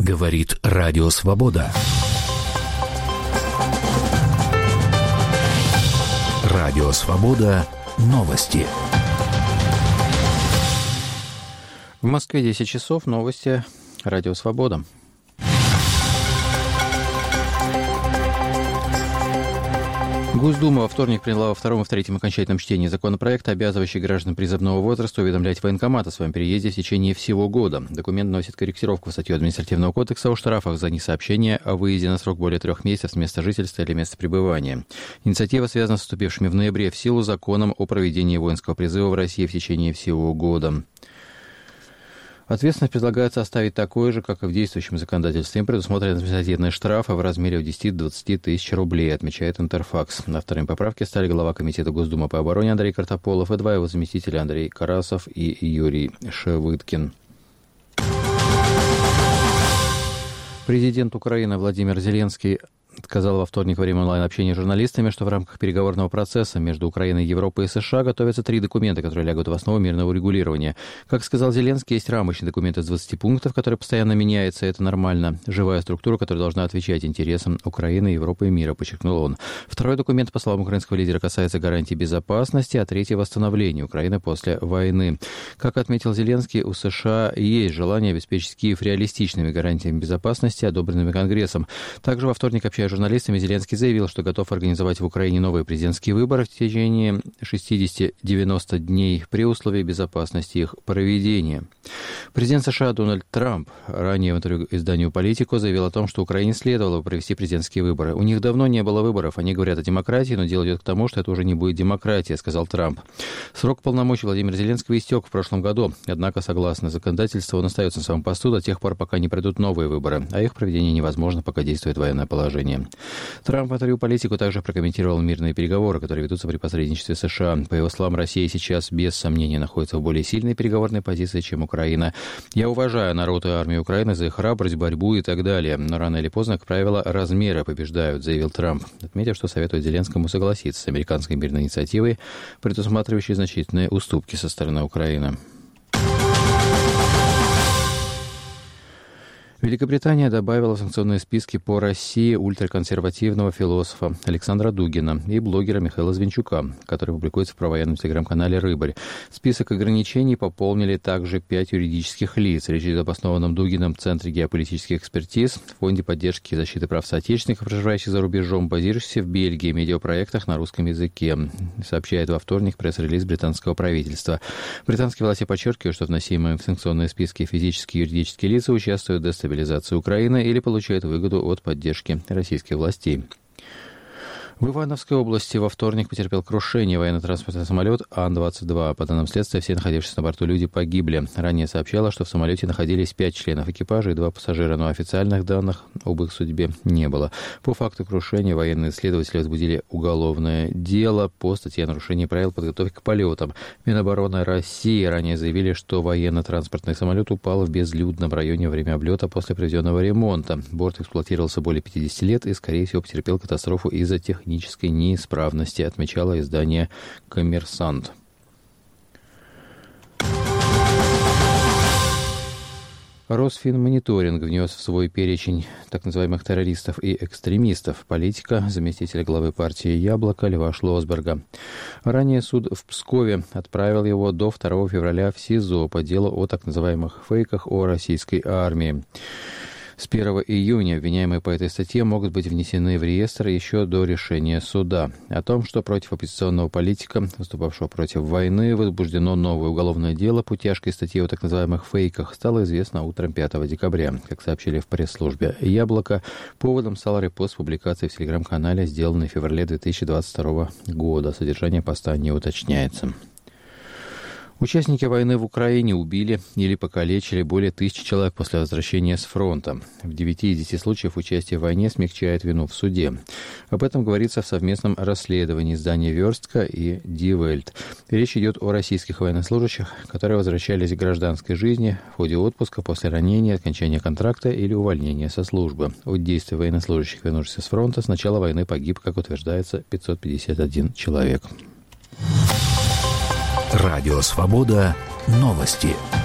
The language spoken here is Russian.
Говорит Радио Свобода. Радио Свобода. Новости. В Москве 10 часов. Новости. Радио Свобода. Госдума во вторник приняла во втором и в третьем окончательном чтении законопроект, обязывающий граждан призывного возраста уведомлять военкомат о своем переезде в течение всего года. Документ носит корректировку в статью Административного кодекса о штрафах за несообщение о выезде на срок более 3 месяцев с места жительства или места пребывания. Инициатива связана с вступившими в ноябре в силу законом о проведении воинского призыва в России в течение всего года. Ответственность предлагается оставить такой же, как и в действующем законодательстве. Им предусмотрены административные штрафы в размере от 10 до 20 тысяч рублей, отмечает Интерфакс. Авторами поправки стали глава Комитета Госдумы по обороне Андрей Картополов и 2 его заместителя Андрей Карасов и Юрий Шевыткин. Президент Украины Владимир Зеленский сказал во вторник во время онлайн-общения с журналистами, что в рамках переговорного процесса между Украиной, Европой и США готовятся 3 документа, которые лягут в основу мирного урегулирования. Как сказал Зеленский, есть рамочный документ из 20 пунктов, который постоянно меняется, и это нормально. Живая структура, которая должна отвечать интересам Украины, Европы и мира, подчеркнул он. Второй документ, по словам украинского лидера, касается гарантий безопасности, а третий — восстановления Украины после войны. Как отметил Зеленский, у США есть желание обеспечить Киев реалистичными гарантиями безопасности, одобренными Конгрессом. Также во вторник, общаясь с журналистами, Зеленский заявил, что готов организовать в Украине новые президентские выборы в течение 60-90 дней при условии безопасности их проведения. Президент США Дональд Трамп ранее в интервью изданию «Политико» заявил о том, что Украине следовало бы провести президентские выборы. У них давно не было выборов. Они говорят о демократии, но дело идет к тому, что это уже не будет демократия, сказал Трамп. Срок полномочий Владимира Зеленского истек в прошлом году. Однако, согласно законодательству, он остается на своем посту до тех пор, пока не пройдут новые выборы. А их проведение невозможно, пока действует военное положение. Трамп в интервью «Политику» также прокомментировал мирные переговоры, которые ведутся при посредничестве США. По его словам, Россия сейчас без сомнения находится в более сильной переговорной позиции, чем Украина. «Я уважаю народ и армию Украины за их храбрость, борьбу и так далее. Но рано или поздно, как правило, размеры побеждают», заявил Трамп, отметив, что советует Зеленскому согласиться с американской мирной инициативой, предусматривающей значительные уступки со стороны Украины. Великобритания добавила в санкционные списки по России ультраконсервативного философа Александра Дугина и блогера Михаила Звинчука, который публикуется в провоенном телеграм-канале «Рыбарь». Список ограничений пополнили также 5 юридических лиц. Речь идет об основанном Дугином Центре геополитических экспертиз, Фонде поддержки и защиты прав соотечественников, проживающих за рубежом, базирующихся в Бельгии, медиапроектах на русском языке, сообщает во вторник пресс-релиз британского правительства. Британские власти подчеркивают, что вносимые в санкционные списки физические и юридические лица участвуют в дестабилизации Украины или получают выгоду от поддержки российских властей. В Ивановской области во вторник потерпел крушение военно-транспортный самолет Ан-22. По данным следствия, все находившиеся на борту люди погибли. Ранее сообщалось, что в самолете находились 5 членов экипажа и 2 пассажира, но официальных данных об их судьбе не было. По факту крушения военные следователи возбудили уголовное дело по статье о нарушении правил подготовки к полетам. Минобороны России ранее заявили, что военно-транспортный самолет упал в безлюдном районе во время облета после проведенного ремонта. Борт эксплуатировался более 50 лет и, скорее всего, потерпел катастрофу из-за технической неисправности, отмечало издание «Коммерсант». Росфинмониторинг внес в свой перечень так называемых террористов и экстремистов политика заместителя главы партии «Яблоко» Льва Шлосберга. Ранее суд в Пскове отправил его до 2 февраля в СИЗО по делу о так называемых фейках о российской армии. С 1 июня обвиняемые по этой статье могут быть внесены в реестр еще до решения суда. О том, что против оппозиционного политика, выступавшего против войны, возбуждено новое уголовное дело по тяжкой статье о так называемых фейках, стало известно утром 5 декабря. Как сообщили в пресс-службе «Яблоко», поводом стал репост публикации в телеграм-канале, сделанной в феврале 2022 года. Содержание поста не уточняется. Участники войны в Украине убили или покалечили более 1000 человек после возвращения с фронта. В 9 из 10 случаев участие в войне смягчает вину в суде. Об этом говорится в совместном расследовании издания «Верстка» и «Die Welt». Речь идет о российских военнослужащих, которые возвращались к гражданской жизни в ходе отпуска после ранения, окончания контракта или увольнения со службы. От действий военнослужащих, вернувшихся с фронта, с начала войны погиб, как утверждается, 551 человек. Радио «Свобода». Новости.